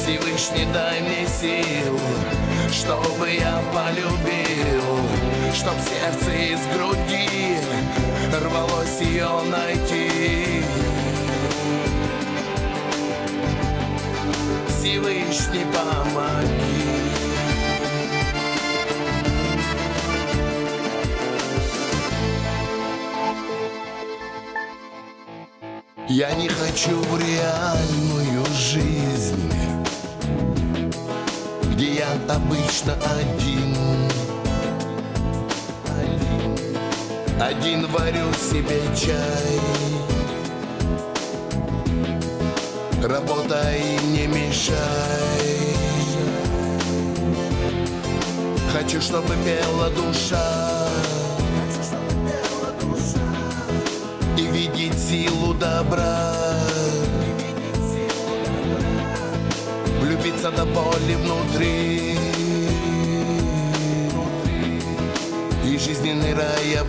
Всевышний, дай мне сил, чтобы я полюбил, чтоб сердце из груди рвалось ее найти. Всевышний, помоги. Я не хочу в реальную жизнь, где я обычно один варю себе чай. Работай, не мешай. Хочу, чтобы пела душа и видеть силу добра, влюбиться до боли внутри, и жизненный рай